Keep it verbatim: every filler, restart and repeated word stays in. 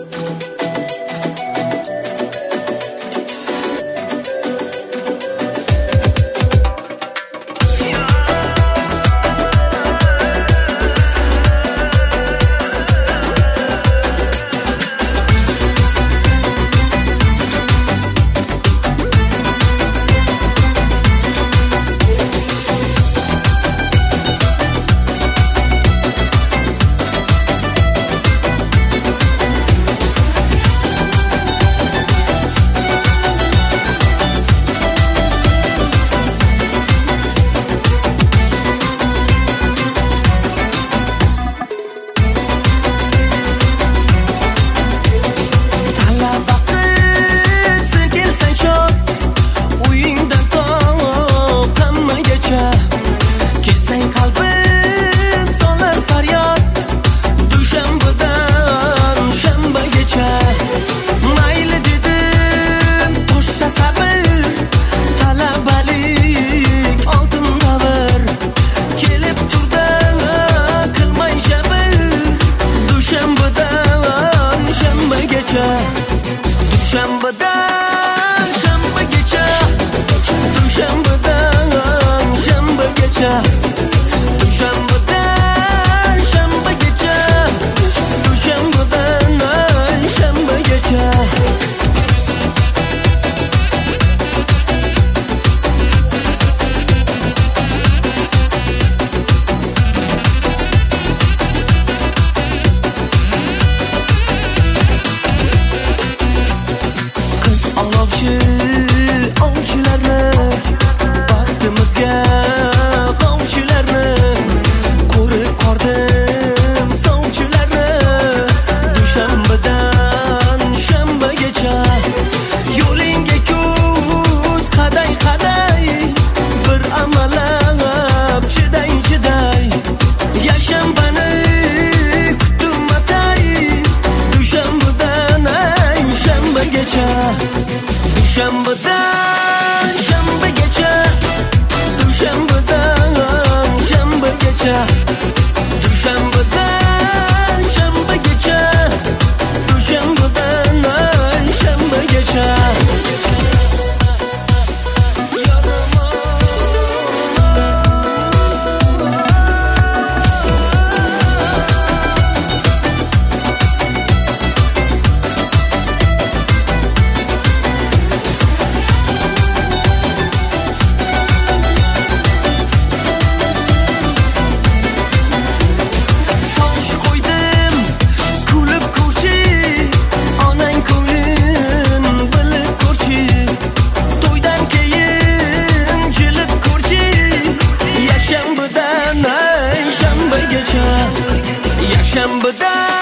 Dushanbadan shanbagacha, dushanbadan shanbagacha, dushanbadan shanbagacha, dushanbadan shanbagacha. Ovchilarni baxtimizga g'ovchilarni ko'rib qoldim sovchilarni. Dushanbadan shanbagacha yo'lingga ko'z qaday qaday, bir amalab chiday chiday, yakshanbani kutdim atay. Dushanbadan shanbagacha, dushanbadan shanbagacha, dushanbadan shanbagacha, dushanbadan shanbagacha, dushanbadan shanbagacha. Yakshanbadan